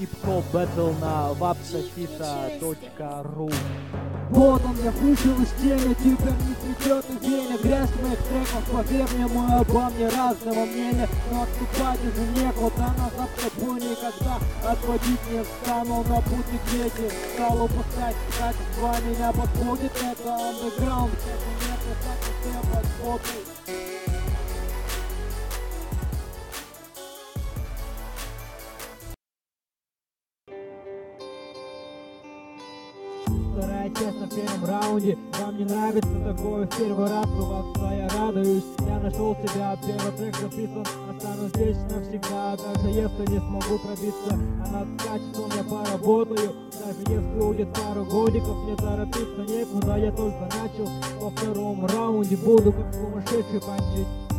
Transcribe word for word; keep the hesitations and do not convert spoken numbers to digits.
хип-хоп бэтл на вапсофиса точка ру. Вот он, я вышел из тени, теперь не цветет и веня. Грязь моих треков, поверь мне, мы обо мне разного мнения. Но отступать уже некуда, назад с тобой никогда отводить не стану. На пути к дети стал упускать качество, меня подходит это андеграунд. Это нет, я так все подходы. Вторая часть на первом раунде. Вам не нравится такое в первый раз, у вас я радуюсь. Я нашел себя, первый трек записан, останусь здесь навсегда. Даже если не смогу пробиться, а над качеством я поработаю. Даже если уйдет пару годиков, не торопиться некуда. Я только начал, во втором раунде буду как сумасшедший панчить.